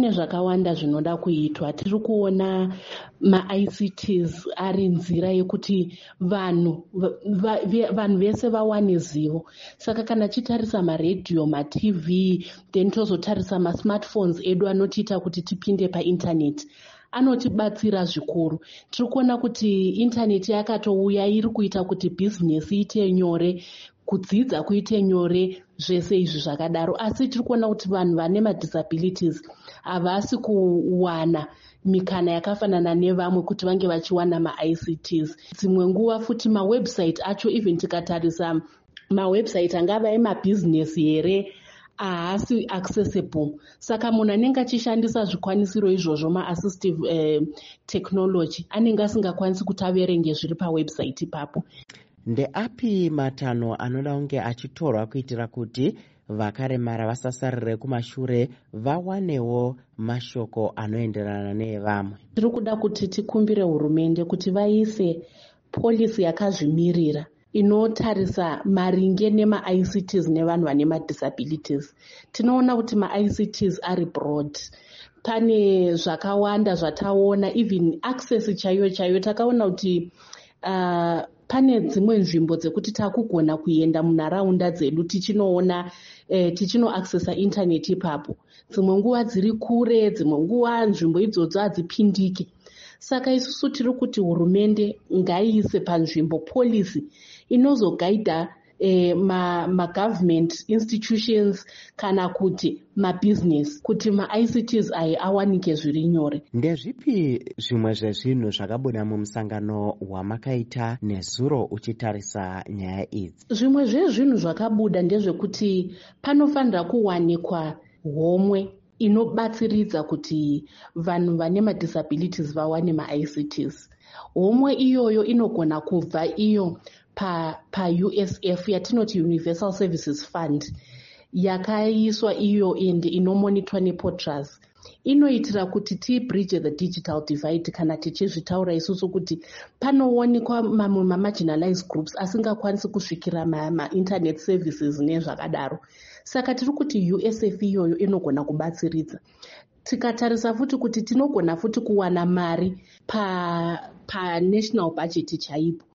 Kune zvakawanda zvinoda kuitwa. Tiri kuona ma-ICTs ari nzira yekuti vanhu vese vawane zivo. Saka kana tichitarisa maredhiyo, matv, then tozotarisa masmartphones edu anotiita kuti tipinde paindaneti, anotibatsira zvikuru. Tiri kuona kuti indaneti yakatouya iri kuita kuti bhizinesi iite nyore, kudzidza kuite nyore, zvese izvi zvakadaro. Asi tiri kuona kuti vanhu vane madisabilities havasi kuwana mikana yakafanana nevamwe kuti vange vachiwana ma-ICTs. Dzimwe nguva futi mawebsite acho, even tikatarisa mawebsite angava emabhizinesi here, haasi accessible. Saka munhu anenge achishandisa zvikwanisiro izvozvo, ma-assistive technology, anenge asingakwanisi kuti averenge zviri pawebsite ipapo. Ndeapi matanho anoda kunge achitorwa kuitira kuti vakaremara vasasarire kumashure, vawanewo mashoko anoenderana neevamwe? Tiri kuda kuti tikumbire hurumende kuti vaise polisi yakazvimirira inotarisa maringe nema-ICTs nevanhu vane madisabilities. Tinoona kuti ma-ICTs ari broad. Pane zvakawanda zvataona, even access chaiyo takaona kuti pane dzimwe nzvimbo dzekuti takugona kuenda munharaunda dzedu tichinoona tichinoaccessa intaneti ipapo. Dzimwe nguva dziri kure, dzimwe nguva nzvimbo idzodzo hadzipindiki. Saka isusu tiri kuti hurumende ngaiise panzvimbo polisi inozogaidha ma-government institutions kana kuti mabusiness kuti ma-ICTs aya awanike zviri nyore. Ndezvipi zvimwe zvezvinhu zvakabuda mumusangano wamakaita nezuro uchitarisa nyaya idzi? Zvimwe zvezvinhu zvakabuda ndezvekuti panofanira kuwanikwa homwe inobatsiridza kuti vanhu vane madisabilities vawane ma-ICTs. Homwe iyoyo inogona kubva iyo pa-USF yatinoti Universal Services Fund, yakaiswa iyo ende inomonitwa nePOTRAS. Inoitira kuti tibridge the digital divide kana tichizvitaura isusu kuti panowanikwa mamwe ma-marginalized groups asingakwanisi kusvikira ma-internet services nezvakadaro. Saka tiri kuti USF iyoyo inogona kubatsiridza. Tikatarisa futi kuti tinogona futi kuwana mari pa national budget chaipo